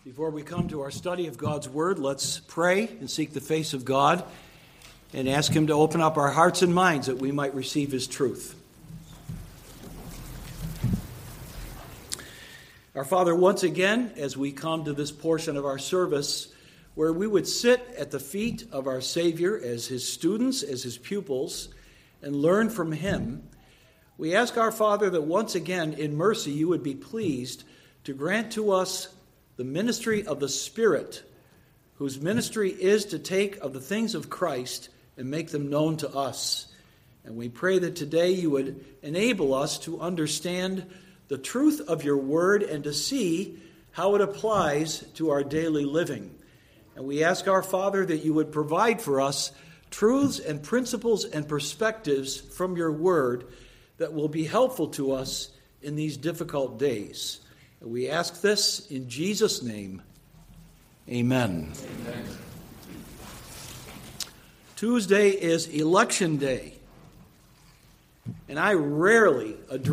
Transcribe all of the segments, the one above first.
Before we come to our study of God's Word, let's pray and seek the face of God and ask Him to open up our hearts and minds that we might receive His truth. Our Father, once again, as we come to this portion of our service, where we would sit at the feet of our Savior as His students, as His pupils, and learn from Him, we ask our Father that once again, in mercy, You would be pleased to grant to us the ministry of the Spirit, whose ministry is to take of the things of Christ and make them known to us. And we pray that today You would enable us to understand the truth of Your Word and to see how it applies to our daily living. And we ask our Father that You would provide for us truths and principles and perspectives from Your Word that will be helpful to us in these difficult days. And we ask this in Jesus' name. Amen. Amen. Tuesday is Election Day. And I rarely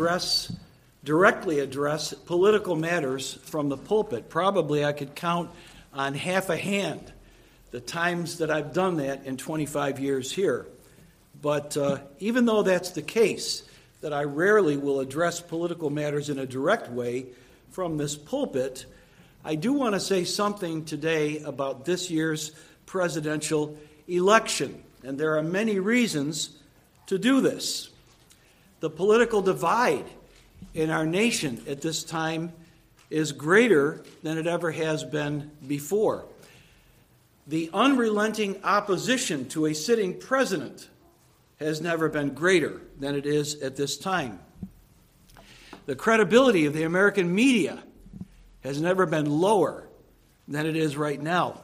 directly address political matters from the pulpit. Probably I could count on half a hand the times that I've done that in 25 years here. But even though that's the case, that I rarely will address political matters in a direct way from this pulpit, I do want to say something today about this year's presidential election. And there are many reasons to do this. The political divide in our nation at this time is greater than it ever has been before. The unrelenting opposition to a sitting president has never been greater than it is at this time. The credibility of the American media has never been lower than it is right now.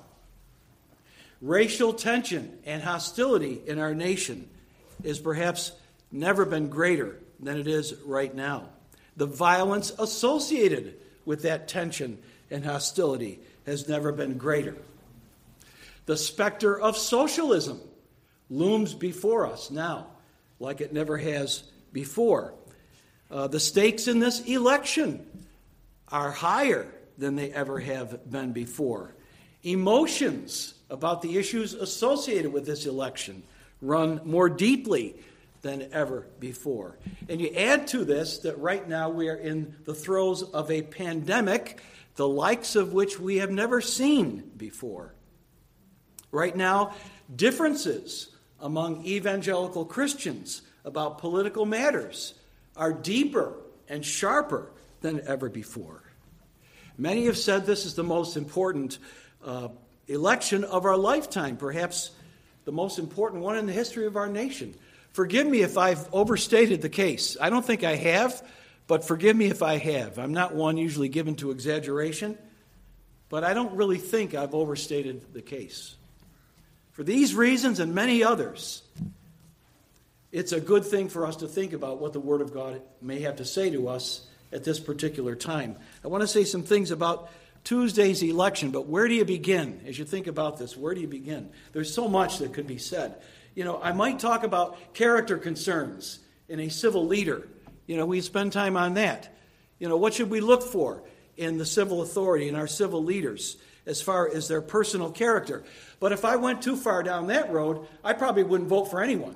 Racial tension and hostility in our nation is perhaps never been greater than it is right now. The violence associated with that tension and hostility has never been greater. The specter of socialism looms before us now like it never has before. The stakes in this election are higher than they ever have been before. Emotions about the issues associated with this election run more deeply than ever before. And you add to this that right now we are in the throes of a pandemic, the likes of which we have never seen before. Right now, differences among evangelical Christians about political matters are deeper and sharper than ever before. Many have said this is the most important election of our lifetime, perhaps the most important one in the history of our nation. Forgive me if I've overstated the case. I don't think I have, but forgive me if I have. I'm not one usually given to exaggeration, but I don't really think I've overstated the case. For these reasons and many others, it's a good thing for us to think about what the Word of God may have to say to us at this particular time. I want to say some things about Tuesday's election, but where do you begin? As you think about this, where do you begin? There's so much that could be said. I might talk about character concerns in a civil leader. We spend time on that. What should we look for in the civil authority, in our civil leaders, as far as their personal character? But if I went too far down that road, I probably wouldn't vote for anyone.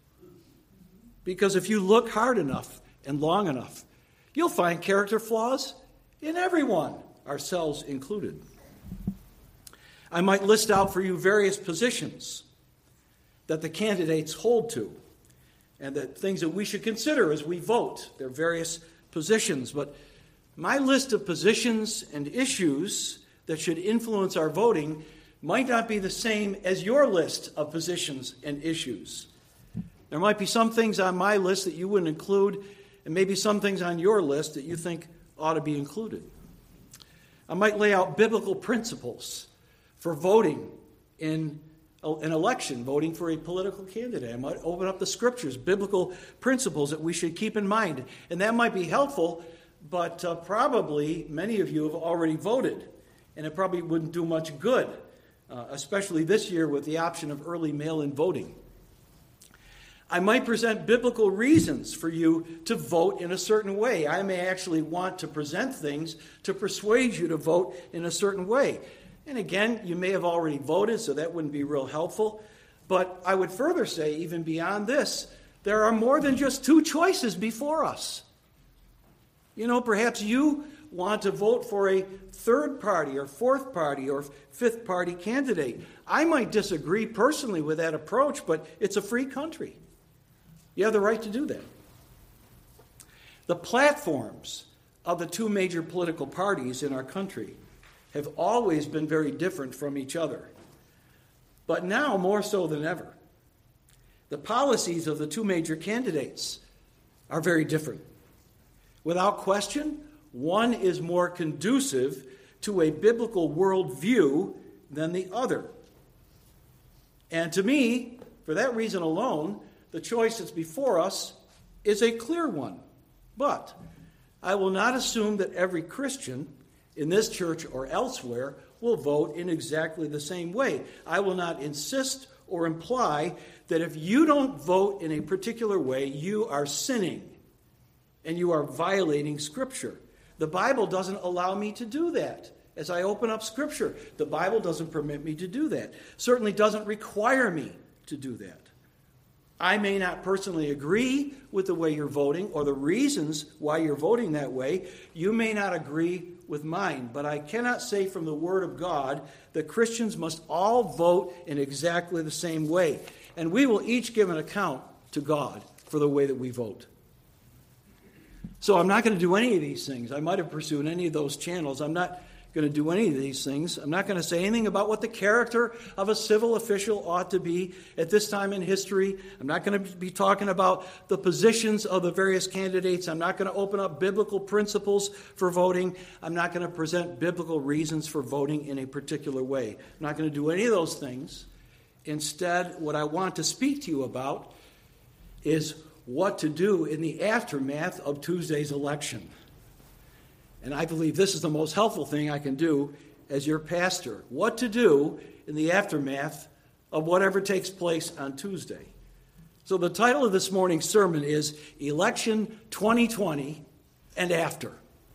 Because if you look hard enough and long enough, you'll find character flaws in everyone, ourselves included. I might list out for you various positions that the candidates hold to, and the things that we should consider as we vote. There are various positions, but my list of positions and issues that should influence our voting might not be the same as your list of positions and issues. There might be some things on my list that you wouldn't include, and maybe some things on your list that you think ought to be included. I might lay out biblical principles for voting in an election, voting for a political candidate. I might open up the scriptures, biblical principles that we should keep in mind. And that might be helpful, but probably many of you have already voted, and it probably wouldn't do much good, especially this year with the option of early mail-in voting. I might present biblical reasons for you to vote in a certain way. I may actually want to present things to persuade you to vote in a certain way. And again, you may have already voted, so that wouldn't be real helpful. But I would further say, even beyond this, there are more than just two choices before us. Perhaps you want to vote for a third party or fourth party or fifth party candidate. I might disagree personally with that approach, but it's a free country. You have the right to do that. The platforms of the two major political parties in our country have always been very different from each other, but now more so than ever. The policies of the two major candidates are very different. Without question, one is more conducive to a biblical worldview than the other. And to me, for that reason alone, the choice that's before us is a clear one. But I will not assume that every Christian in this church or elsewhere will vote in exactly the same way. I will not insist or imply that if you don't vote in a particular way, you are sinning and you are violating Scripture. The Bible doesn't allow me to do that. As I open up Scripture, the Bible doesn't permit me to do that. Certainly doesn't require me to do that. I may not personally agree with the way you're voting or the reasons why you're voting that way. You may not agree with mine, but I cannot say from the Word of God that Christians must all vote in exactly the same way. And we will each give an account to God for the way that we vote. So I'm not going to do any of these things. I might have pursued any of those channels. I'm not going to do any of these things. I'm not going to say anything about what the character of a civil official ought to be at this time in history. I'm not going to be talking about the positions of the various candidates. I'm not going to open up biblical principles for voting. I'm not going to present biblical reasons for voting in a particular way. I'm not going to do any of those things. Instead, what I want to speak to you about is what to do in the aftermath of Tuesday's election. And I believe this is the most helpful thing I can do as your pastor. What to do in the aftermath of whatever takes place on Tuesday. So the title of this morning's sermon is Election 2020 and After.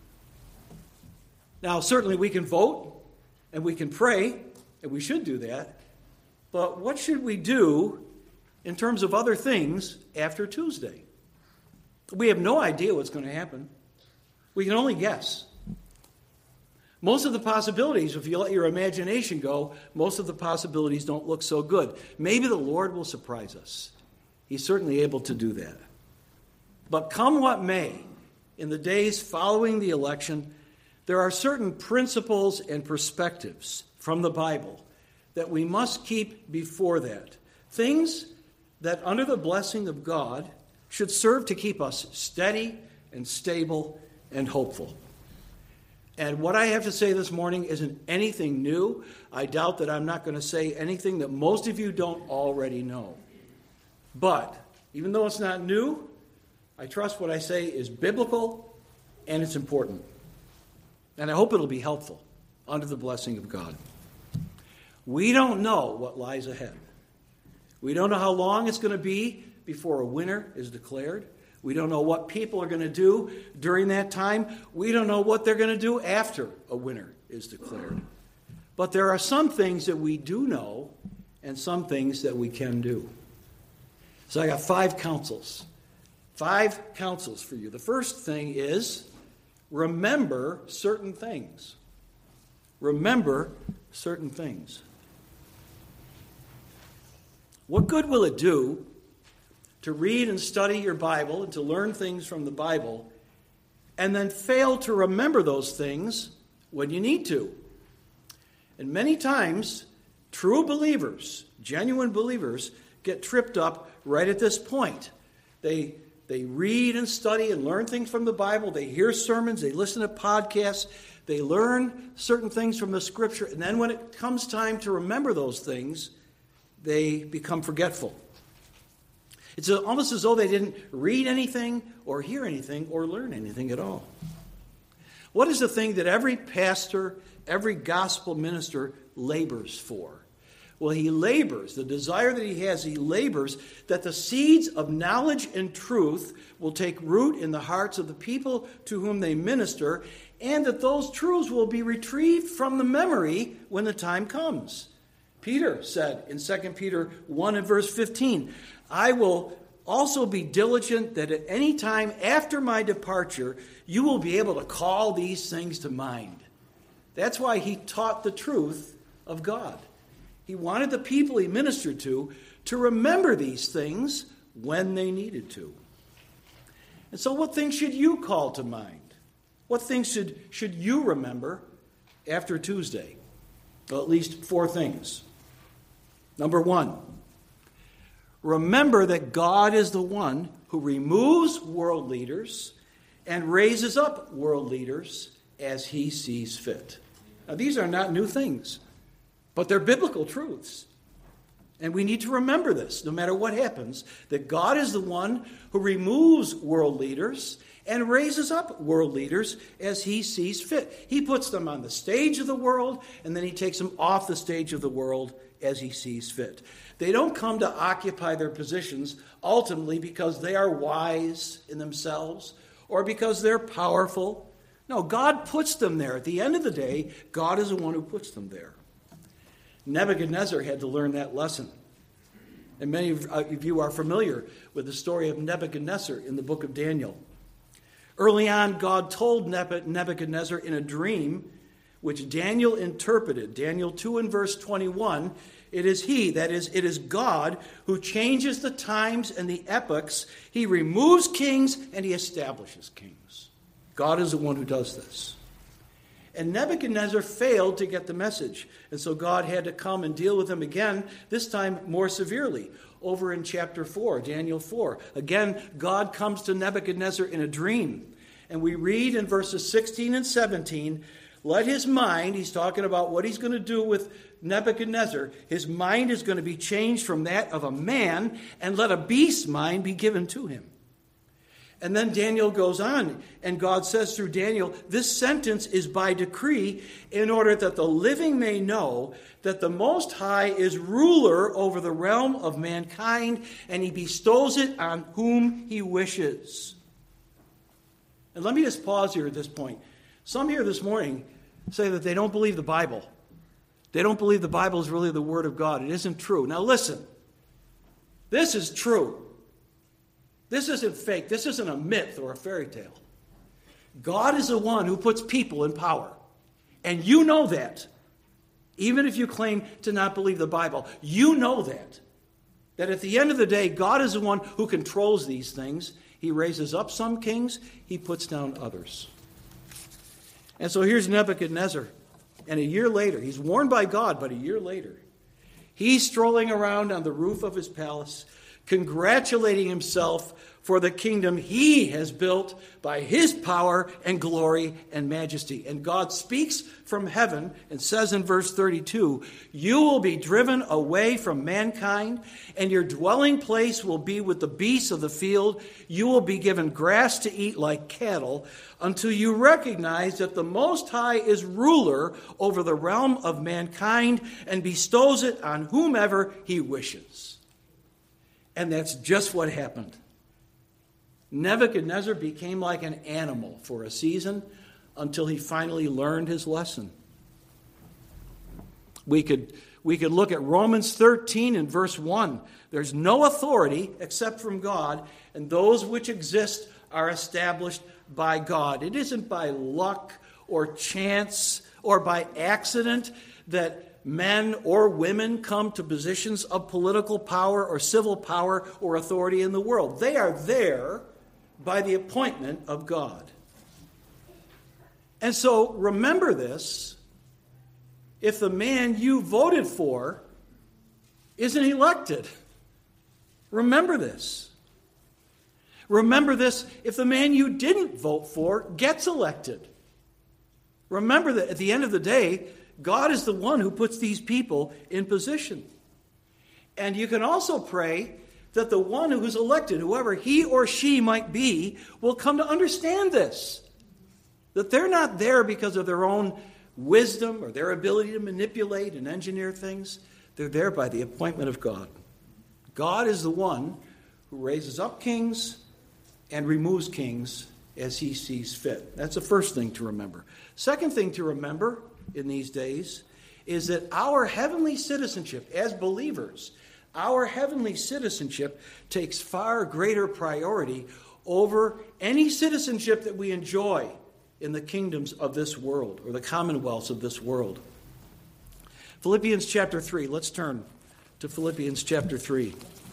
Now, certainly we can vote and we can pray, and we should do that. But what should we do in terms of other things after Tuesday? We have no idea what's going to happen. We can only guess. Most of the possibilities, if you let your imagination go, most of the possibilities don't look so good. Maybe the Lord will surprise us. He's certainly able to do that. But come what may, in the days following the election, there are certain principles and perspectives from the Bible that we must keep before that. Things that, under the blessing of God, should serve to keep us steady and stable and hopeful. And what I have to say this morning isn't anything new. I doubt that I'm not going to say anything that most of you don't already know. But even though it's not new, I trust what I say is biblical and it's important. And I hope it'll be helpful under the blessing of God. We don't know what lies ahead. We don't know how long it's going to be before a winner is declared. We don't know what people are going to do during that time. We don't know what they're going to do after a winner is declared. But there are some things that we do know and some things that we can do. So I got 5 counsels. 5 counsels for you. The first thing is remember certain things. Remember certain things. What good will it do to read and study your Bible and to learn things from the Bible and then fail to remember those things when you need to? And many times, true believers, genuine believers, get tripped up right at this point. They read and study and learn things from the Bible. They hear sermons. They listen to podcasts. They learn certain things from the Scripture. And then when it comes time to remember those things, they become forgetful. It's almost as though they didn't read anything or hear anything or learn anything at all. What is the thing that every pastor, every gospel minister labors for? Well, he labors, the desire that he has, he labors that the seeds of knowledge and truth will take root in the hearts of the people to whom they minister, and that those truths will be retrieved from the memory when the time comes. Peter said in 2 Peter 1 and verse 15, I will also be diligent that at any time after my departure, you will be able to call these things to mind. That's why he taught the truth of God. He wanted the people he ministered to remember these things when they needed to. And so what things should you call to mind? What things should you remember after Tuesday? Well, at least 4 things. Number 1, remember that God is the one who removes world leaders and raises up world leaders as he sees fit. Now, these are not new things, but they're biblical truths. And we need to remember this, no matter what happens, that God is the one who removes world leaders and raises up world leaders as he sees fit. He puts them on the stage of the world, and then he takes them off the stage of the world as he sees fit. They don't come to occupy their positions ultimately because they are wise in themselves or because they're powerful. No, God puts them there. At the end of the day, God is the one who puts them there. Nebuchadnezzar had to learn that lesson. And many of you are familiar with the story of Nebuchadnezzar in the book of Daniel. Early on, God told Nebuchadnezzar in a dream, which Daniel interpreted. Daniel 2 and verse 21, it is he, that is, it is God, who changes the times and the epochs. He removes kings and he establishes kings. God is the one who does this. And Nebuchadnezzar failed to get the message. And so God had to come and deal with him again, this time more severely. Over in chapter 4, Daniel 4. Again, God comes to Nebuchadnezzar in a dream. And we read in verses 16 and 17, let his mind, he's talking about what he's going to do with Nebuchadnezzar, his mind is going to be changed from that of a man, and let a beast's mind be given to him. And then Daniel goes on, and God says through Daniel, this sentence is by decree in order that the living may know that the Most High is ruler over the realm of mankind, and he bestows it on whom he wishes. And let me just pause here at this point. Some here this morning say that they don't believe the Bible. They don't believe the Bible is really the Word of God. It isn't true. Now listen, this is true. This isn't fake. This isn't a myth or a fairy tale. God is the one who puts people in power. And you know that. Even if you claim to not believe the Bible, you know that. That at the end of the day, God is the one who controls these things. He raises up some kings, he puts down others. And so here's Nebuchadnezzar. And a year later, he's warned by God, but a year later, he's strolling around on the roof of his palace, congratulating himself for the kingdom he has built by his power and glory and majesty. And God speaks from heaven and says in verse 32, you will be driven away from mankind, and your dwelling place will be with the beasts of the field. You will be given grass to eat like cattle, until you recognize that the Most High is ruler over the realm of mankind and bestows it on whomever he wishes. And that's just what happened. Nebuchadnezzar became like an animal for a season until he finally learned his lesson. We could look at Romans 13 and verse 1. There's no authority except from God, and those which exist are established by God. It isn't by luck or chance or by accident that men or women come to positions of political power or civil power or authority in the world. They are there by the appointment of God. And so remember this. If the man you voted for isn't elected, remember this. Remember this if the man you didn't vote for gets elected. Remember that at the end of the day, God is the one who puts these people in position. And you can also pray that the one who is elected, whoever he or she might be, will come to understand this. That they're not there because of their own wisdom or their ability to manipulate and engineer things. They're there by the appointment of God. God is the one who raises up kings and removes kings as he sees fit. That's the first thing to remember. Second thing to remember in these days is that our heavenly citizenship as believers, our heavenly citizenship takes far greater priority over any citizenship that we enjoy in the kingdoms of this world or the commonwealths of this world. Philippians chapter 3. Let's turn to Philippians chapter 3.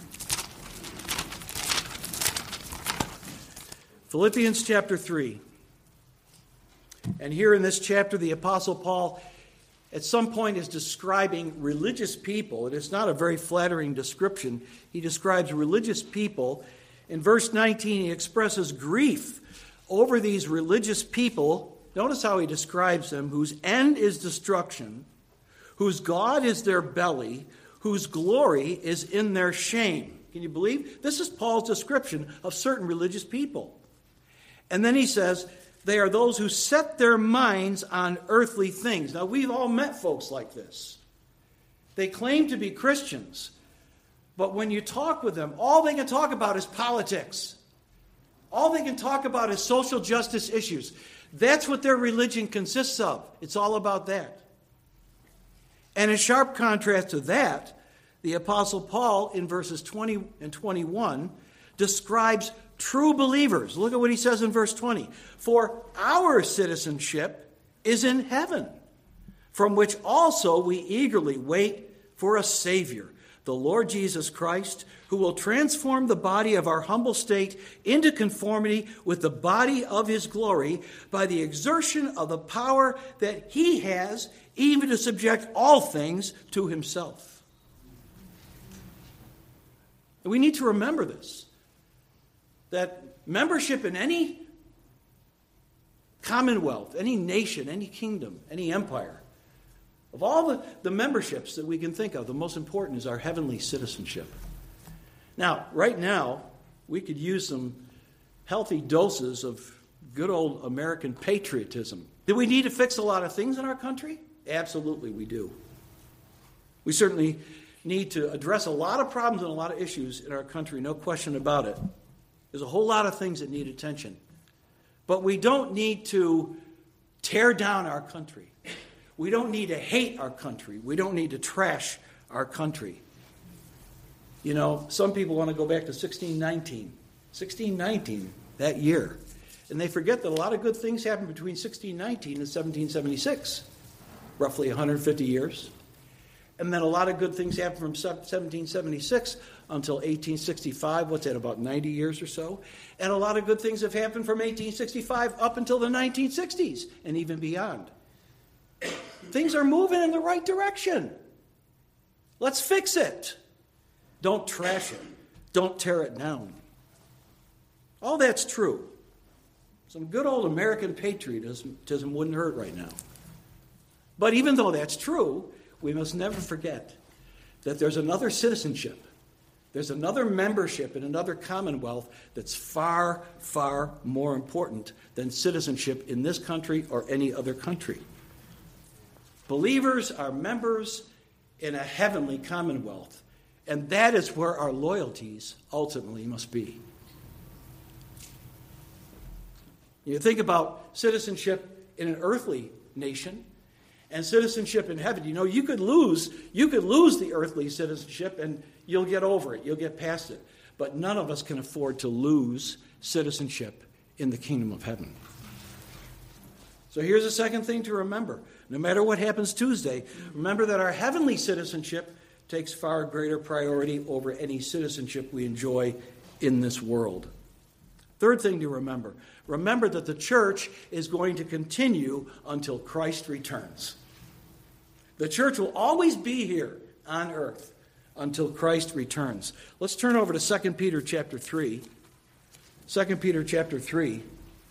Philippians chapter 3. And here in this chapter, the Apostle Paul at some point is describing religious people. And it's not a very flattering description. He describes religious people. In verse 19, he expresses grief over these religious people. Notice how he describes them, whose end is destruction, whose God is their belly, whose glory is in their shame. Can you believe? This is Paul's description of certain religious people. And then he says, they are those who set their minds on earthly things. Now, we've all met folks like this. They claim to be Christians, but when you talk with them, all they can talk about is politics. All they can talk about is social justice issues. That's what their religion consists of. It's all about that. And in sharp contrast to that, the Apostle Paul, in verses 20 and 21, describes true believers. Look at what he says in verse 20. For our citizenship is in heaven, from which also we eagerly wait for a Savior, the Lord Jesus Christ, who will transform the body of our humble state into conformity with the body of his glory by the exertion of the power that he has, even to subject all things to himself. And we need to remember this, that membership in any commonwealth, any nation, any kingdom, any empire, of all the memberships that we can think of, the most important is our heavenly citizenship. Now, right now, we could use some healthy doses of good old American patriotism. Do we need to fix a lot of things in our country? Absolutely, we do. We certainly need to address a lot of problems and a lot of issues in our country, no question about it. There's a whole lot of things that need attention. But we don't need to tear down our country. We don't need to hate our country. We don't need to trash our country. You know, some people want to go back to 1619, that year. And they forget that a lot of good things happened between 1619 and 1776, roughly 150 years. And then a lot of good things happened from 1776 until 1865. What's that, about 90 years or so? And a lot of good things have happened from 1865 up until the 1960s and even beyond. Things are moving in the right direction. Let's fix it. Don't trash it. Don't tear it down. All that's true. Some good old American patriotism wouldn't hurt right now. But even though that's true, we must never forget that there's another citizenship. There's another membership in another commonwealth that's far, far more important than citizenship in this country or any other country. Believers are members in a heavenly commonwealth, and that is where our loyalties ultimately must be. You think about citizenship in an earthly nation and citizenship in heaven. You know, you could lose the earthly citizenship and you'll get over it. You'll get past it. But none of us can afford to lose citizenship in the kingdom of heaven. So here's a second thing to remember. No matter what happens Tuesday, remember that our heavenly citizenship takes far greater priority over any citizenship we enjoy in this world. Third thing to remember. Remember that the church is going to continue until Christ returns. The church will always be here on earth until Christ returns. Let's turn over to 2 Peter chapter 3. 2 Peter chapter 3.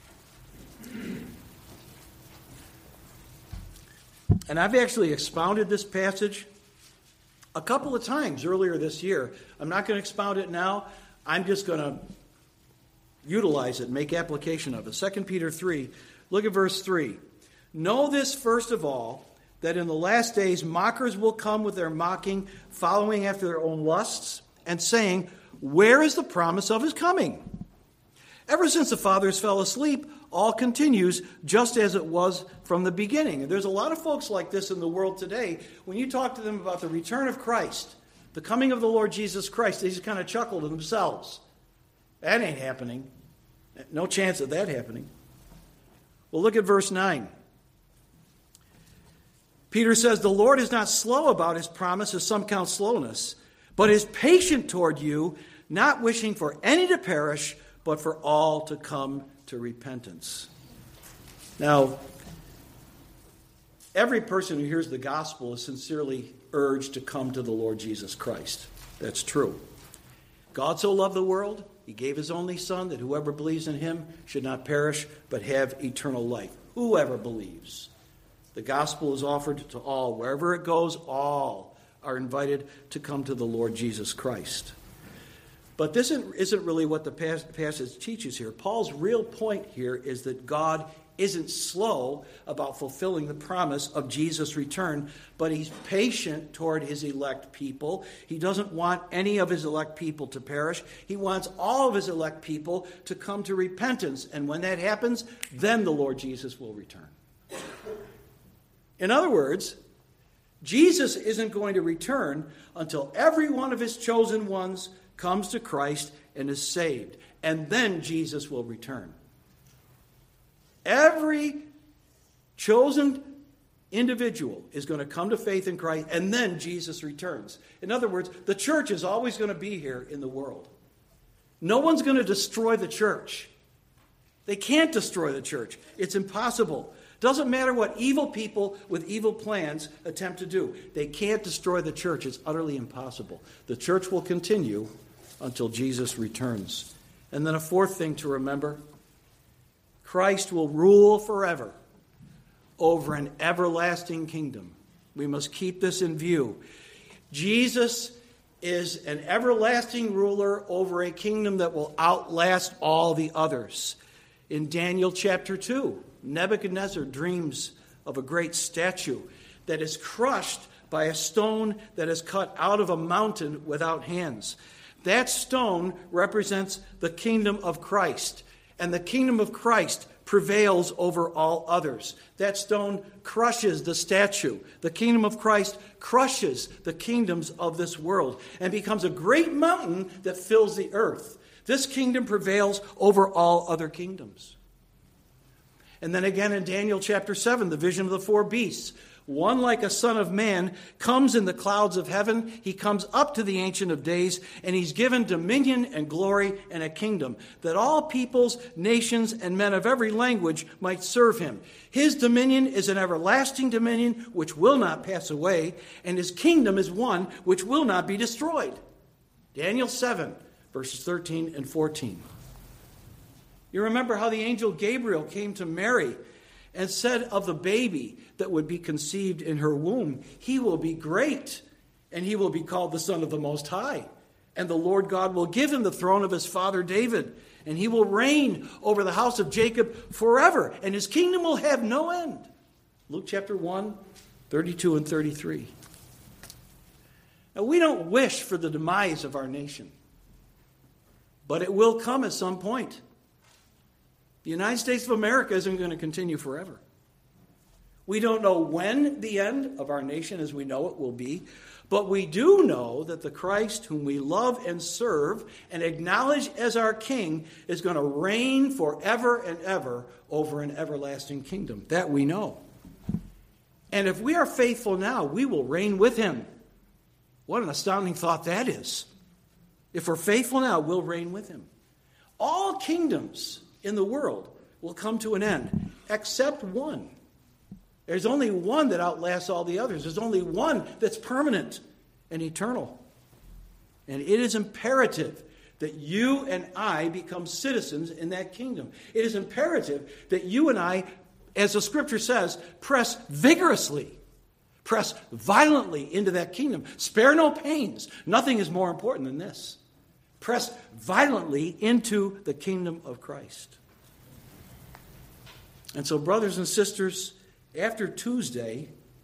And I've actually expounded this passage a couple of times earlier this year. I'm not going to expound it now. I'm just going to utilize it, make application of it. 2 Peter 3, look at verse 3. Know this first of all, that in the last days mockers will come with their mocking, following after their own lusts, and saying, where is the promise of his coming? Ever since the fathers fell asleep, all continues just as it was from the beginning. And there's a lot of folks like this in the world today. When you talk to them about the return of Christ, the coming of the Lord Jesus Christ, they just kind of chuckle to themselves. That ain't happening. No chance of that happening. Well, look at verse 9. Peter says, the Lord is not slow about his promise, as some count slowness, but is patient toward you, not wishing for any to perish, but for all to come to repentance. Now, every person who hears the gospel is sincerely urged to come to the Lord Jesus Christ. That's true. God so loved the world, he gave his only Son, that whoever believes in him should not perish, but have eternal life. Whoever believes. The gospel is offered to all. Wherever it goes, all are invited to come to the Lord Jesus Christ. But this isn't really what the passage teaches here. Paul's real point here is that God isn't slow about fulfilling the promise of Jesus' return, but he's patient toward his elect people. He doesn't want any of his elect people to perish. He wants all of his elect people to come to repentance. And when that happens, then the Lord Jesus will return. In other words, Jesus isn't going to return until every one of his chosen ones comes to Christ and is saved. And then Jesus will return. Every chosen individual is going to come to faith in Christ, and then Jesus returns. In other words, the church is always going to be here in the world. No one's going to destroy the church. They can't destroy the church. It's impossible. Doesn't matter what evil people with evil plans attempt to do. They can't destroy the church. It's utterly impossible. The church will continue until Jesus returns. And then a fourth thing to remember, Christ will rule forever over an everlasting kingdom. We must keep this in view. Jesus is an everlasting ruler over a kingdom that will outlast all the others. In Daniel chapter 2, Nebuchadnezzar dreams of a great statue that is crushed by a stone that is cut out of a mountain without hands. That stone represents the kingdom of Christ, and the kingdom of Christ prevails over all others. That stone crushes the statue. The kingdom of Christ crushes the kingdoms of this world and becomes a great mountain that fills the earth. This kingdom prevails over all other kingdoms. And then again in Daniel chapter 7, the vision of the four beasts. One like a son of man comes in the clouds of heaven. He comes up to the Ancient of Days, and he's given dominion and glory and a kingdom, that all peoples, nations, and men of every language might serve him. His dominion is an everlasting dominion which will not pass away, and his kingdom is one which will not be destroyed. Daniel 7, verses 13 and 14. You remember how the angel Gabriel came to Mary and said of the baby that would be conceived in her womb, he will be great, and he will be called the Son of the Most High. And the Lord God will give him the throne of his father David, and he will reign over the house of Jacob forever, and his kingdom will have no end. Luke chapter 1, 32 and 33. Now, we don't wish for the demise of our nation, but it will come at some point. The United States of America isn't going to continue forever. We don't know when the end of our nation as we know it will be, but we do know that the Christ whom we love and serve and acknowledge as our King is going to reign forever and ever over an everlasting kingdom. That we know. And if we are faithful now, we will reign with him. What an astounding thought that is. If we're faithful now, we'll reign with him. All kingdoms in the world will come to an end, except one. There's only one that outlasts all the others. There's only one that's permanent and eternal. And it is imperative that you and I become citizens in that kingdom. It is imperative that you and I, as the scripture says, press vigorously, press violently into that kingdom. Spare no pains. Nothing is more important than this. Press violently into the kingdom of Christ. And so, brothers and sisters, after Tuesday,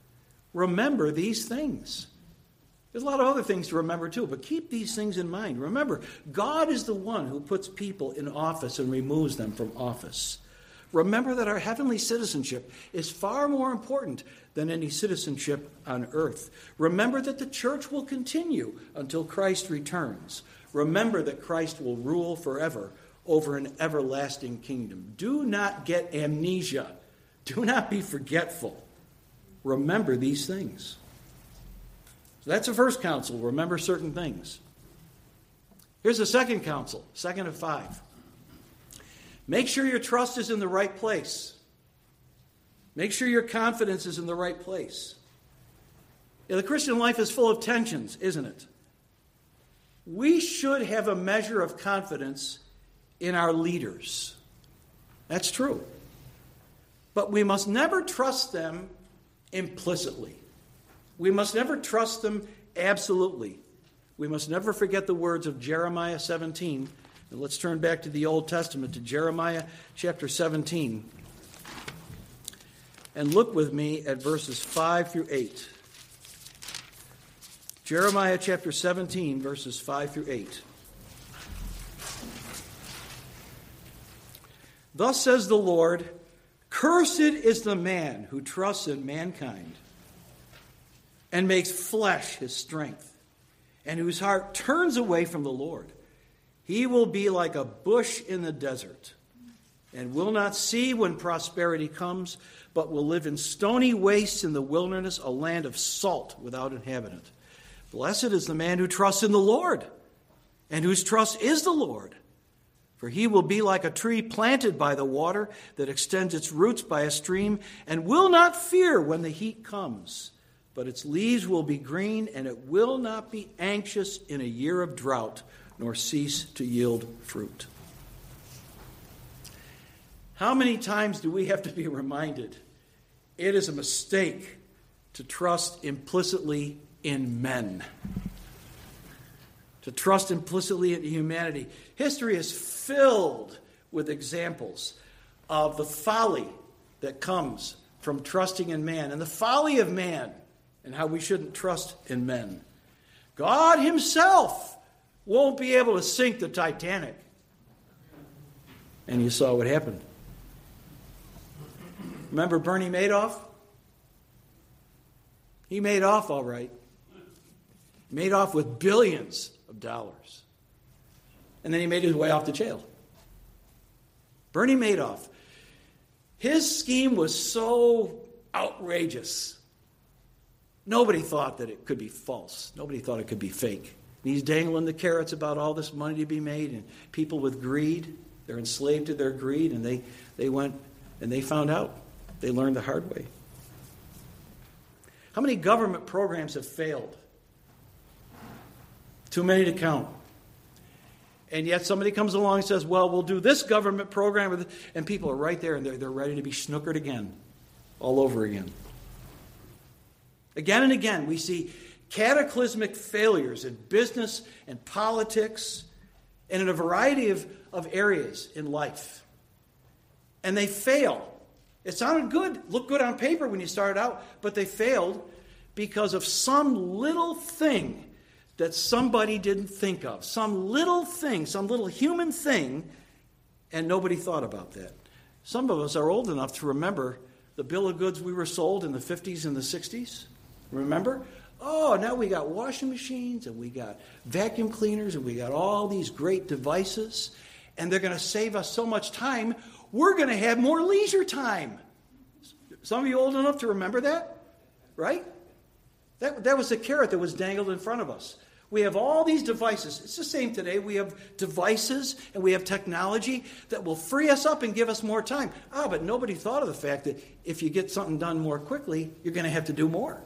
Remember these things. There's a lot of other things to remember too, but keep these things in mind. Remember, God is the one who puts people in office and removes them from office. Remember that our heavenly citizenship is far more important than any citizenship on earth. Remember that the church will continue until Christ returns. Remember that Christ will rule forever over an everlasting kingdom. Do not get amnesia. Do not be forgetful. Remember these things. So that's the first counsel. Remember certain things. Here's the second counsel, second of 5. Make sure your trust is in the right place. Make sure your confidence is in the right place. The Christian life is full of tensions, isn't it? We should have a measure of confidence in our leaders. That's true. But we must never trust them implicitly. We must never trust them absolutely. We must never forget the words of Jeremiah 17. And let's turn back to the Old Testament, to Jeremiah chapter 17. And look with me at verses 5 through 8. Jeremiah chapter 17, verses 5 through 8. Thus says the Lord, cursed is the man who trusts in mankind and makes flesh his strength, and whose heart turns away from the Lord. He will be like a bush in the desert, and will not see when prosperity comes, but will live in stony wastes in the wilderness, a land of salt without inhabitant. Blessed is the man who trusts in the Lord, and whose trust is the Lord. For he will be like a tree planted by the water that extends its roots by a stream, and will not fear when the heat comes. But its leaves will be green, and it will not be anxious in a year of drought, nor cease to yield fruit. How many times do we have to be reminded it is a mistake to trust implicitly in men, to trust implicitly in humanity? History is filled with examples of the folly that comes from trusting in man, and the folly of man, and how we shouldn't trust in men. God himself won't be able to sink the Titanic. And you saw what happened. Remember Bernie Madoff? He made off all right. He made off with billions of dollars. And then he made his way off to jail. Bernie Madoff. His scheme was so outrageous. Nobody thought that it could be false. Nobody thought it could be fake. And he's dangling the carrots about all this money to be made, and people with greed, they're enslaved to their greed, and they went and they found out. They learned the hard way. How many government programs have failed? Too many to count. And yet somebody comes along and says, well, we'll do this government program, and people are right there, and they're ready to be snookered again, all over again. Again and again, we see cataclysmic failures in business and politics and in a variety of areas in life. And they fail. It sounded good, looked good on paper when you started out, but they failed because of some little thing that somebody didn't think of. Some little thing, some little human thing, and nobody thought about that. Some of us are old enough to remember the bill of goods we were sold in the 50s and the 60s. Remember? Oh, now we got washing machines, and we got vacuum cleaners, and we got all these great devices, and they're going to save us so much time, we're going to have more leisure time. Some of you old enough to remember that? Right? That was the carrot that was dangled in front of us. We have all these devices. It's the same today. We have devices and we have technology that will free us up and give us more time. But nobody thought of the fact that if you get something done more quickly, you're going to have to do more.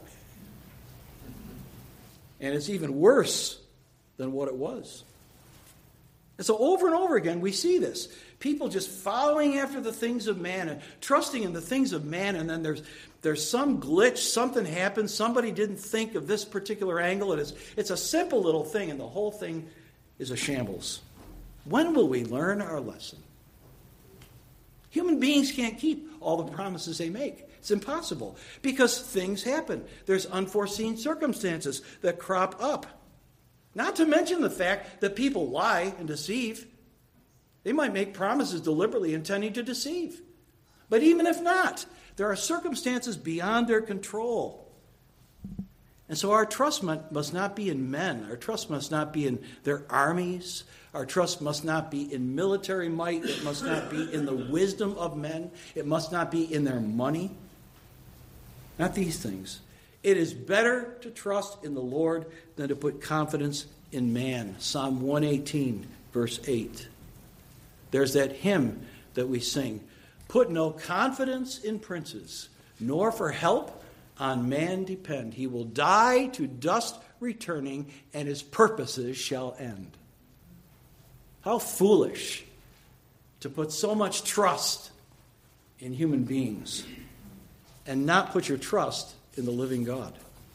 And it's even worse than what it was. And so over and over again, we see this. People just following after the things of man and trusting in the things of man, and then there's some glitch, something happens, somebody didn't think of this particular angle, and it's a simple little thing, and the whole thing is a shambles. When will we learn our lesson? Human beings can't keep all the promises they make. It's impossible because things happen. There's unforeseen circumstances that crop up. Not to mention the fact that people lie and deceive. They might make promises deliberately intending to deceive. But even if not, there are circumstances beyond their control. And so our trust must not be in men. Our trust must not be in their armies. Our trust must not be in military might. It must not be in the wisdom of men. It must not be in their money. Not these things. It is better to trust in the Lord than to put confidence in man. Psalm 118, verse 8. There's that hymn that we sing. Put no confidence in princes, nor for help on man depend. He will die to dust returning, and his purposes shall end. How foolish to put so much trust in human beings and not put your trust in the living God.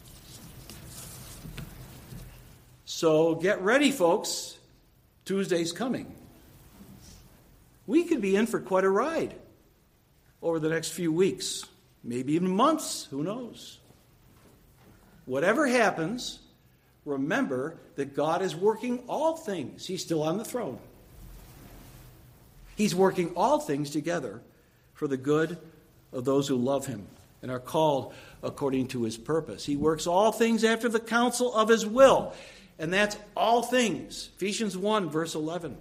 So get ready, folks. Tuesday's coming. We could be in for quite a ride over the next few weeks, maybe even months, who knows? Whatever happens, remember that God is working all things. He's still on the throne. He's working all things together for the good of those who love him and are called according to his purpose. He works all things after the counsel of his will. And that's all things. Ephesians 1, verse 11.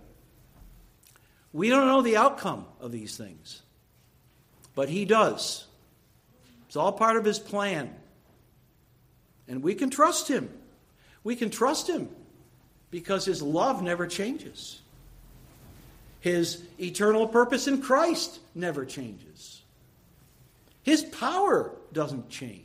We don't know the outcome of these things, but he does. It's all part of his plan. And we can trust him. We can trust him because his love never changes. His eternal purpose in Christ never changes. His power doesn't change.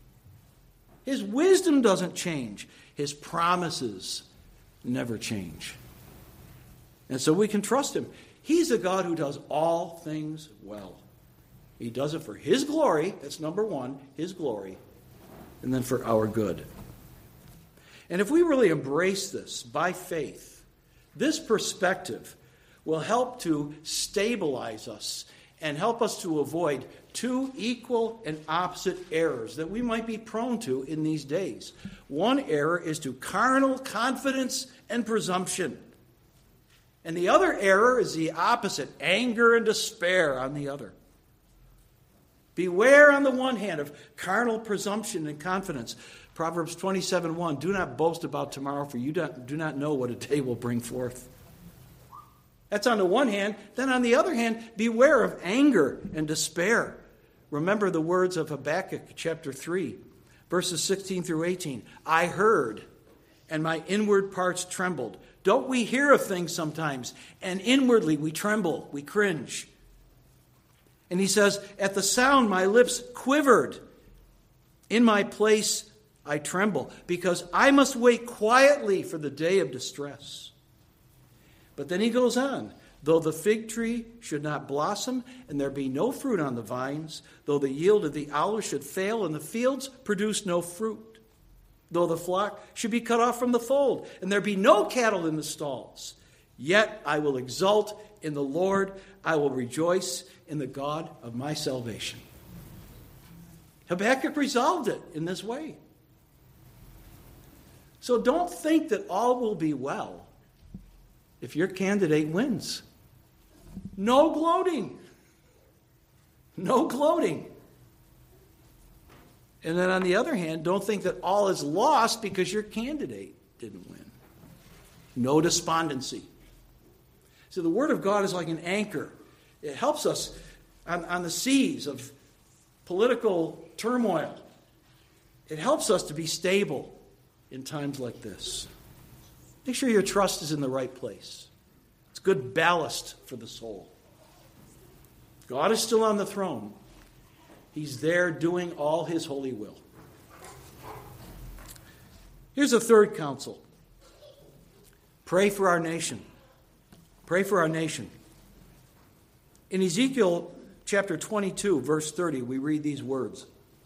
His wisdom doesn't change. His promises never change. And so we can trust him. He's a God who does all things well. He does it for his glory. That's number one, his glory. And then for our good. And if we really embrace this by faith, this perspective will help to stabilize us and help us to avoid two equal and opposite errors that we might be prone to in these days. One error is to carnal confidence and presumption. And the other error is the opposite, anger and despair on the other. Beware on the one hand of carnal presumption and confidence. Proverbs 27:1, do not boast about tomorrow, for you do not know what a day will bring forth. That's on the one hand. Then on the other hand, beware of anger and despair. Remember the words of Habakkuk chapter 3, verses 16 through 18. I heard, and my inward parts trembled. Don't we hear of things sometimes, and inwardly we tremble, we cringe. And he says, at the sound my lips quivered. In my place I tremble, because I must wait quietly for the day of distress. But then he goes on, though the fig tree should not blossom, and there be no fruit on the vines, though the yield of the olive should fail, and the fields produce no fruit, though the flock should be cut off from the fold, and there be no cattle in the stalls, yet I will exult in the Lord, I will rejoice in the God of my salvation. Habakkuk resolved it in this way. So don't think that all will be well if your candidate wins. No gloating. No gloating. And then on the other hand, don't think that all is lost because your candidate didn't win. No despondency. So the Word of God is like an anchor. It helps us on the seas of political turmoil. It helps us to be stable in times like this. Make sure your trust is in the right place. It's good ballast for the soul. God is still on the throne. He's there doing all his holy will. Here's a third counsel. Pray for our nation. Pray for our nation. In Ezekiel chapter 22, verse 30, we read these words.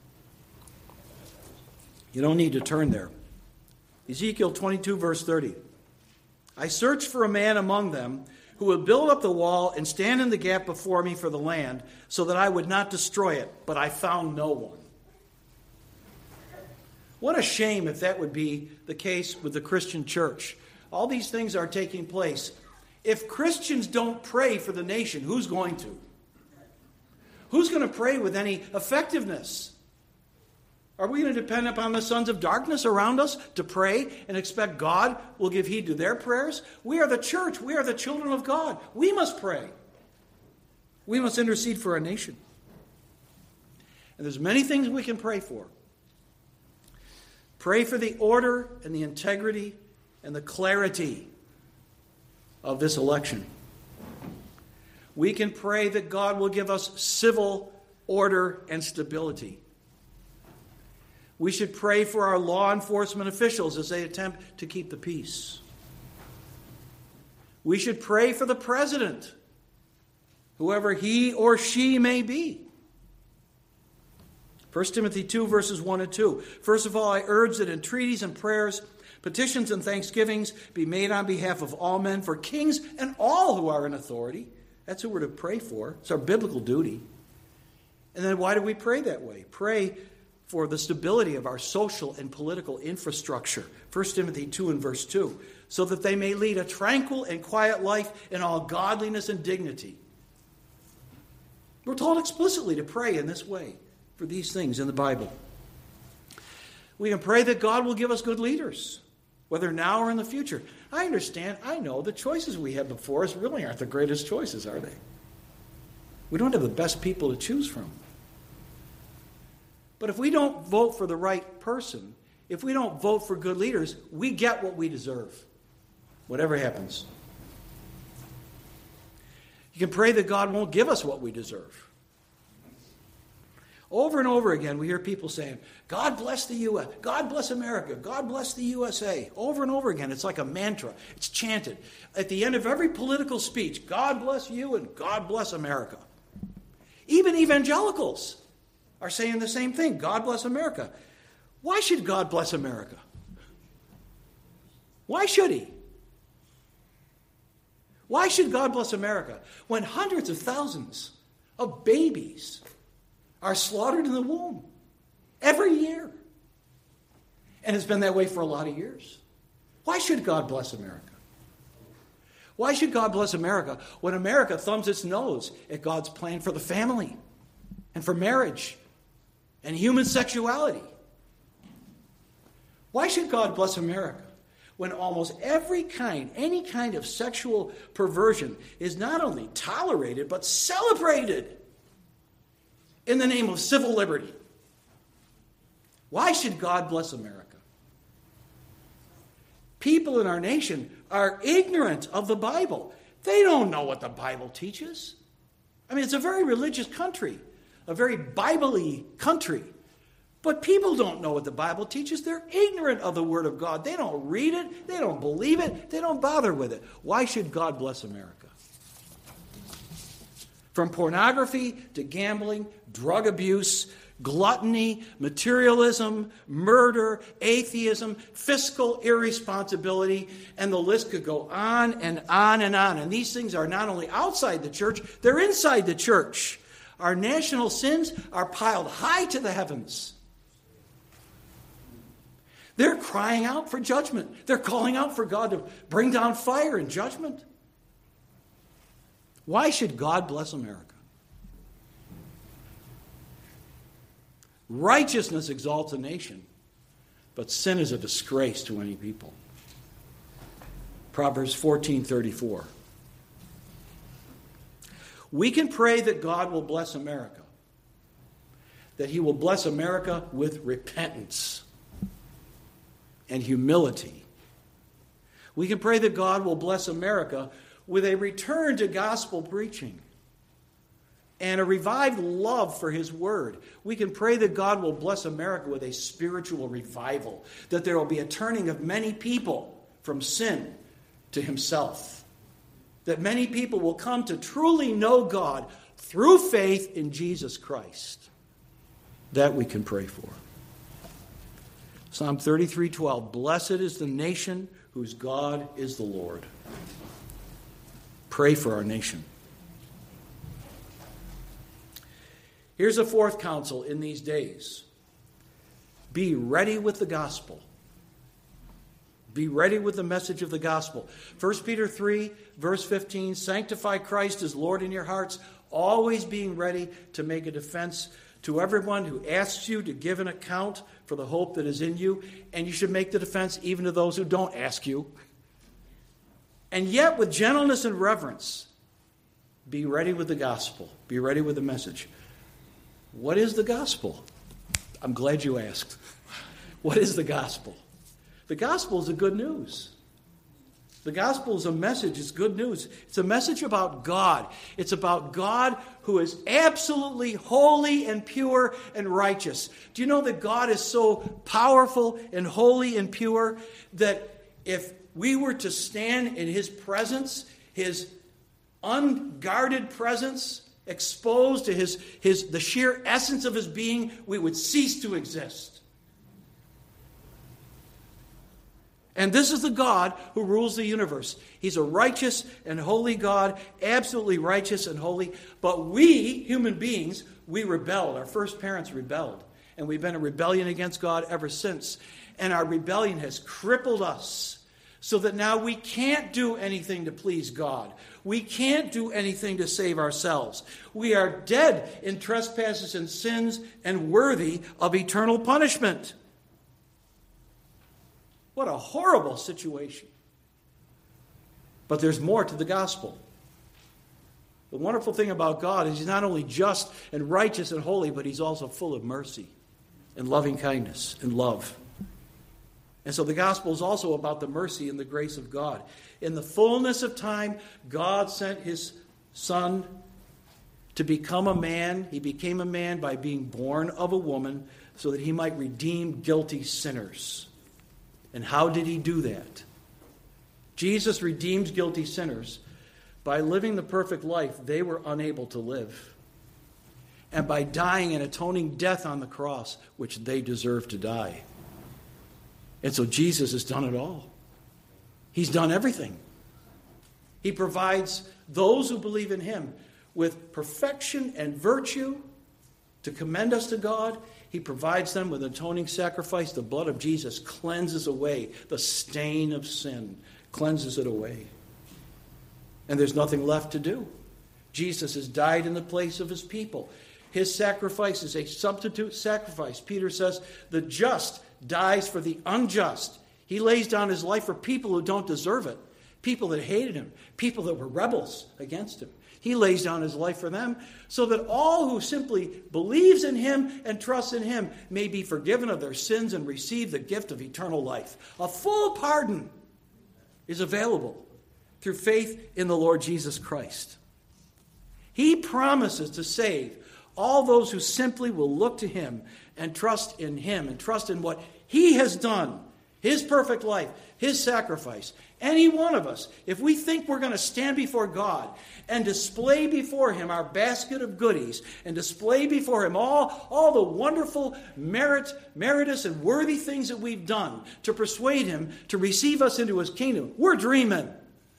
You don't need to turn there. Ezekiel 22, verse 30. I searched for a man among them who would build up the wall and stand in the gap before me for the land, so that I would not destroy it, but I found no one. What a shame if that would be the case with the Christian church. All these things are taking place. If Christians don't pray for the nation, who's going to? Who's going to pray with any effectiveness? Are we going to depend upon the sons of darkness around us to pray and expect God will give heed to their prayers? We are the church. We are the children of God. We must pray. We must intercede for our nation. And there's many things we can pray for. Pray for the order and the integrity and the clarity of this election. We can pray that God will give us civil order and stability. We should pray for our law enforcement officials as they attempt to keep the peace. We should pray for the president, whoever he or she may be. 1 Timothy 2, verses 1 and 2. First of all, I urge that entreaties and prayers, petitions and thanksgivings be made on behalf of all men, for kings and all who are in authority. That's who we're to pray for. It's our biblical duty. And then why do we pray that way? Pray for the stability of our social and political infrastructure. 1 Timothy 2 and verse 2. So that they may lead a tranquil and quiet life in all godliness and dignity. We're told explicitly to pray in this way for these things in the Bible. We can pray that God will give us good leaders, whether now or in the future. I understand, I know the choices we have before us really aren't the greatest choices, are they? We don't have the best people to choose from. But if we don't vote for the right person, if we don't vote for good leaders, we get what we deserve, whatever happens. You can pray that God won't give us what we deserve. Over and over again, we hear people saying, God bless the U.S., God bless America, God bless the USA. Over and over again, it's like a mantra. It's chanted. At the end of every political speech, God bless you and God bless America. Even evangelicals are saying the same thing, God bless America. Why should God bless America? Why should he? Why should God bless America when hundreds of thousands of babies are slaughtered in the womb every year? And it's been that way for a lot of years. Why should God bless America? Why should God bless America when America thumbs its nose at God's plan for the family and for marriage and human sexuality? Why should God bless America when almost any kind of sexual perversion is not only tolerated but celebrated in the name of civil liberty? Why should God bless America? People in our nation are ignorant of the Bible. They don't know what the Bible teaches. I mean, it's a very religious country, a very Bible-y country. But people don't know what the Bible teaches. They're ignorant of the Word of God. They don't read it. They don't believe it. They don't bother with it. Why should God bless America? From pornography to gambling, drug abuse, gluttony, materialism, murder, atheism, fiscal irresponsibility, and the list could go on and on and on. And these things are not only outside the church, they're inside the church. Our national sins are piled high to the heavens. They're crying out for judgment. They're calling out for God to bring down fire and judgment. Why should God bless America? Righteousness exalts a nation, but sin is a disgrace to any people. Proverbs 14:34. We can pray that God will bless America, that he will bless America with repentance and humility. We can pray that God will bless America with a return to gospel preaching and a revived love for his word. We can pray that God will bless America with a spiritual revival, that there will be a turning of many people from sin to himself, that many people will come to truly know God through faith in Jesus Christ. That we can pray for. Psalm 33:12, blessed is the nation whose God is the Lord. Pray for our nation. Here's a fourth counsel in these days. Be ready with the gospel. Be ready with the message of the gospel. 1 Peter 3, verse 15, sanctify Christ as Lord in your hearts, always being ready to make a defense to everyone who asks you to give an account for the hope that is in you. And you should make the defense even to those who don't ask you. And yet, with gentleness and reverence, be ready with the gospel. Be ready with the message. What is the gospel? I'm glad you asked. What is the gospel? The gospel is the good news. The gospel is a message. It's good news. It's a message about God. It's about God who is absolutely holy and pure and righteous. Do you know that God is so powerful and holy and pure that if we were to stand in his presence, his unguarded presence, exposed to the sheer essence of his being, we would cease to exist. And this is the God who rules the universe. He's a righteous and holy God, absolutely righteous and holy. But we, human beings, we rebelled. Our first parents rebelled. And we've been in rebellion against God ever since. And our rebellion has crippled us so that now we can't do anything to please God. We can't do anything to save ourselves. We are dead in trespasses and sins and worthy of eternal punishment. What a horrible situation. But there's more to the gospel. The wonderful thing about God is he's not only just and righteous and holy, but he's also full of mercy and loving kindness and love. And so the gospel is also about the mercy and the grace of God. In the fullness of time, God sent his Son to become a man. He became a man by being born of a woman so that he might redeem guilty sinners. And how did he do that? Jesus redeems guilty sinners by living the perfect life they were unable to live, and by dying an atoning death on the cross, which they deserved to die. And so Jesus has done it all. He's done everything. He provides those who believe in him with perfection and virtue to commend us to God. He provides them with atoning sacrifice. The blood of Jesus cleanses away the stain of sin, cleanses it away. And there's nothing left to do. Jesus has died in the place of his people. His sacrifice is a substitute sacrifice. Peter says, the just dies for the unjust. He lays down his life for people who don't deserve it, people that hated him, people that were rebels against him. He lays down his life for them so that all who simply believes in him and trusts in him may be forgiven of their sins and receive the gift of eternal life. A full pardon is available through faith in the Lord Jesus Christ. He promises to save all those who simply will look to him and trust in him and trust in what he has done, his perfect life, his sacrifice. Any one of us, if we think we're going to stand before God and display before him our basket of goodies and display before him all the wonderful meritorious and worthy things that we've done to persuade him to receive us into his kingdom, we're dreaming.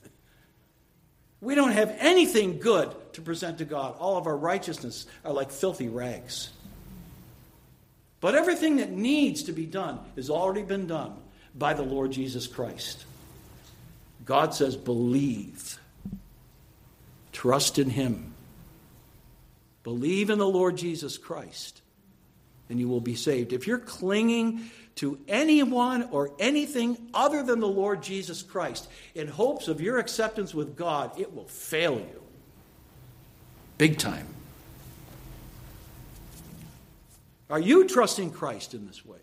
We don't have anything good to present to God. All of our righteousness are like filthy rags. But everything that needs to be done has already been done by the Lord Jesus Christ. God says, believe. Trust in him. Believe in the Lord Jesus Christ, and you will be saved. If you're clinging to anyone or anything other than the Lord Jesus Christ in hopes of your acceptance with God, it will fail you. Big time. Are you trusting Christ in this way?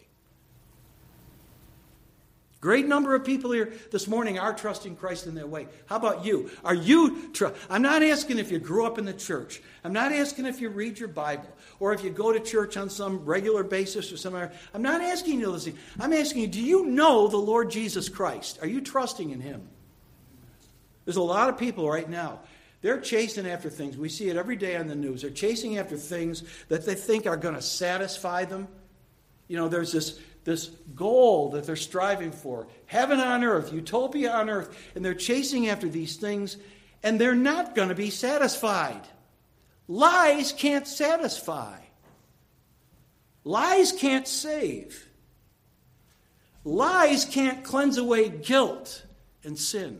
Great number of people here this morning are trusting Christ in that way. How about you? Are you I'm not asking if you grew up in the church. I'm not asking if you read your Bible or if you go to church on some regular basis or somewhere. I'm not asking you this. I'm asking you, do you know the Lord Jesus Christ? Are you trusting in him? There's a lot of people right now. They're chasing after things. We see it every day on the news. They're chasing after things that they think are going to satisfy them. You know, there's this goal that they're striving for. Heaven on earth, utopia on earth. And they're chasing after these things. And they're not going to be satisfied. Lies can't satisfy. Lies can't save. Lies can't cleanse away guilt and sin.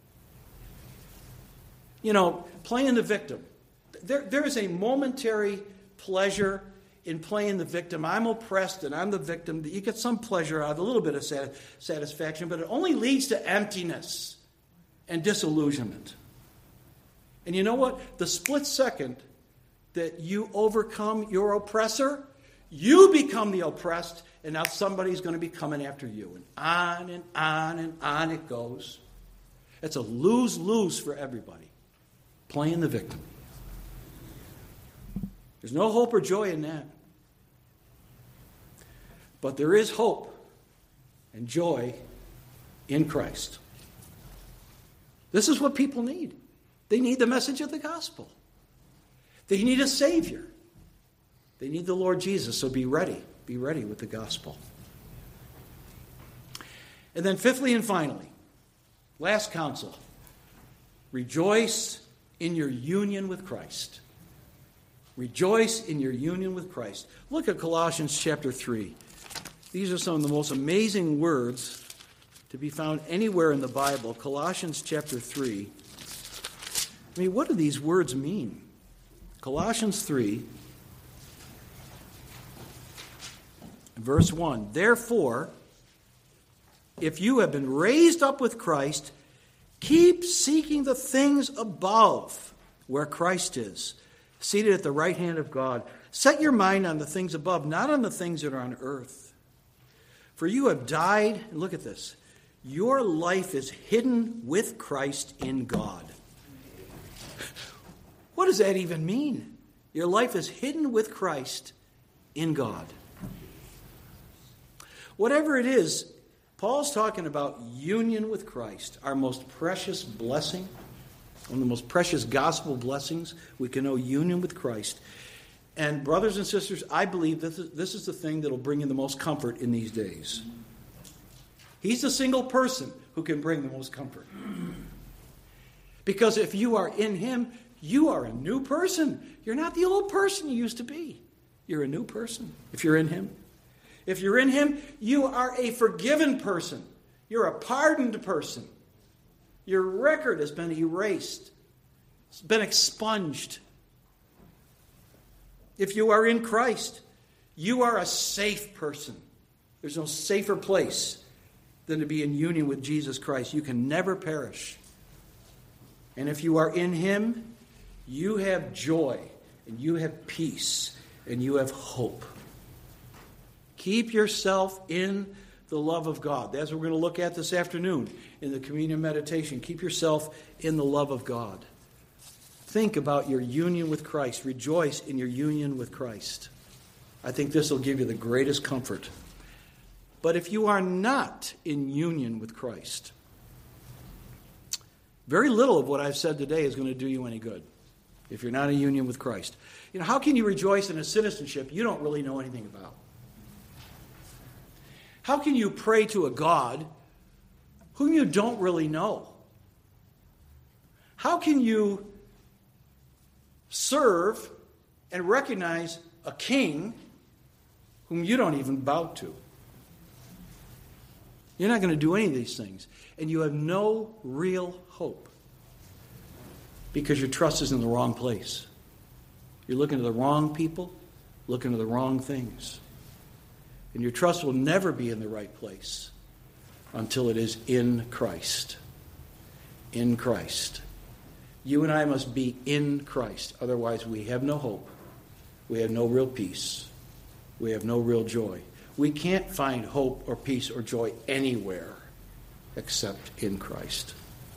You know, playing the victim. There is a momentary pleasure in playing the victim. I'm oppressed and I'm the victim. You get some pleasure out of it, a little bit of satisfaction, but it only leads to emptiness and disillusionment. And you know what? The split second that you overcome your oppressor, you become the oppressed, and now somebody's going to be coming after you. And on and on and on it goes. It's a lose-lose for everybody. Playing the victim. There's no hope or joy in that. But there is hope and joy in Christ. This is what people need. They need the message of the gospel. They need a Savior. They need the Lord Jesus, so be ready. Be ready with the gospel. And then fifthly and finally, last counsel. Rejoice in your union with Christ. Rejoice in your union with Christ. Look at Colossians chapter 3. These are some of the most amazing words to be found anywhere in the Bible. Colossians chapter 3. I mean, what do these words mean? Colossians 3, verse 1. Therefore, if you have been raised up with Christ, keep seeking the things above, where Christ is, seated at the right hand of God. Set your mind on the things above, not on the things that are on earth. For you have died, and look at this, your life is hidden with Christ in God. What does that even mean? Your life is hidden with Christ in God. Whatever it is, Paul's talking about union with Christ, our most precious blessing, one of the most precious gospel blessings. We can know union with Christ. And brothers and sisters, I believe this is the thing that will bring you the most comfort in these days. He's the single person who can bring the most comfort. Because if you are in him, you are a new person. You're not the old person you used to be. You're a new person if you're in him. If you're in him, you are a forgiven person. You're a pardoned person. Your record has been erased. It's been expunged. If you are in Christ, you are a safe person. There's no safer place than to be in union with Jesus Christ. You can never perish. And if you are in him, you have joy, and you have peace, and you have hope. Keep yourself in the love of God. That's what we're going to look at this afternoon in the communion meditation. Keep yourself in the love of God. Think about your union with Christ. Rejoice in your union with Christ. I think this will give you the greatest comfort. But if you are not in union with Christ, very little of what I've said today is going to do you any good if you're not in union with Christ. You know, how can you rejoice in a citizenship you don't really know anything about? How can you pray to a God whom you don't really know? How can you serve and recognize a king whom you don't even bow to? You're not going to do any of these things. And you have no real hope because your trust is in the wrong place. You're looking to the wrong people, looking to the wrong things. And your trust will never be in the right place until it is in Christ. In Christ. You and I must be in Christ. Otherwise, we have no hope. We have no real peace. We have no real joy. We can't find hope or peace or joy anywhere except in Christ.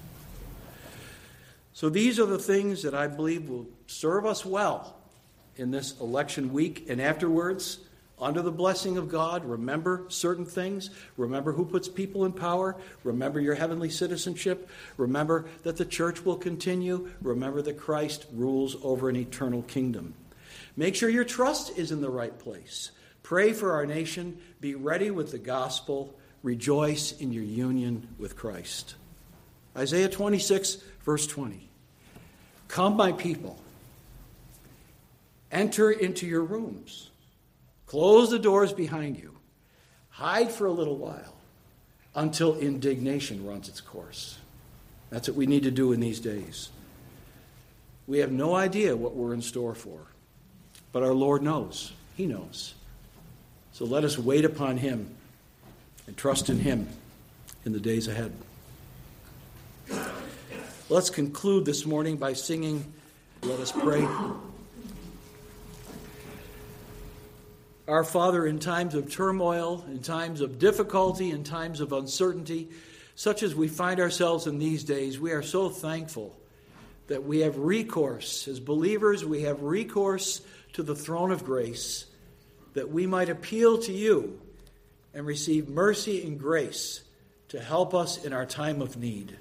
So these are the things that I believe will serve us well in this election week and afterwards. Under the blessing of God, remember certain things. Remember who puts people in power. Remember your heavenly citizenship. Remember that the church will continue. Remember that Christ rules over an eternal kingdom. Make sure your trust is in the right place. Pray for our nation. Be ready with the gospel. Rejoice in your union with Christ. Isaiah 26, verse 20. Come, my people. Enter into your rooms. Close the doors behind you. Hide for a little while until indignation runs its course. That's what we need to do in these days. We have no idea what we're in store for, but our Lord knows. He knows. So let us wait upon him and trust in him in the days ahead. Let's conclude this morning by singing, Let Us Pray. Our Father, in times of turmoil, in times of difficulty, in times of uncertainty, such as we find ourselves in these days, we are so thankful that we have recourse. As believers, we have recourse to the throne of grace, that we might appeal to you and receive mercy and grace to help us in our time of need.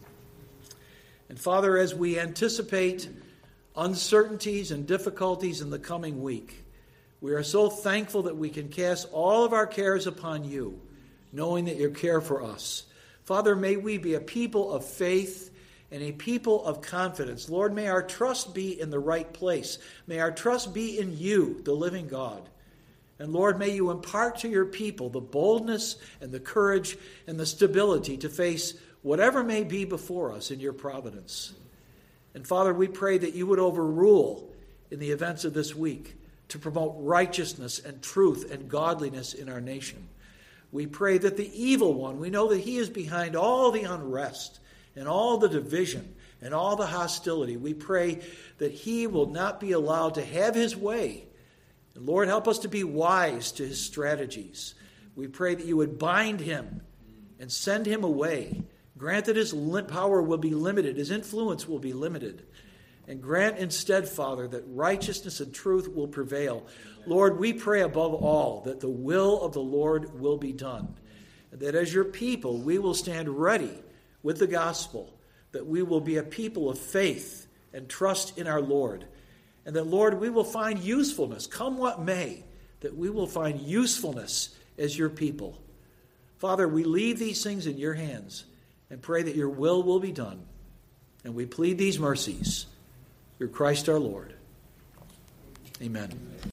And Father, as we anticipate uncertainties and difficulties in the coming week, we are so thankful that we can cast all of our cares upon you, knowing that you care for us. Father, may we be a people of faith and a people of confidence. Lord, may our trust be in the right place. May our trust be in you, the living God. And Lord, may you impart to your people the boldness and the courage and the stability to face whatever may be before us in your providence. And Father, we pray that you would overrule in the events of this week to promote righteousness and truth and godliness in our nation. We pray that the evil one, we know that he is behind all the unrest and all the division and all the hostility. We pray that he will not be allowed to have his way. And Lord, help us to be wise to his strategies. We pray that you would bind him and send him away. Grant that his power will be limited, his influence will be limited. And grant instead, Father, that righteousness and truth will prevail. Lord, we pray above all that the will of the Lord will be done. And that as your people, we will stand ready with the gospel, that we will be a people of faith and trust in our Lord. And that, Lord, we will find usefulness, come what may, that we will find usefulness as your people. Father, we leave these things in your hands and pray that your will be done. And we plead these mercies through Christ our Lord. Amen.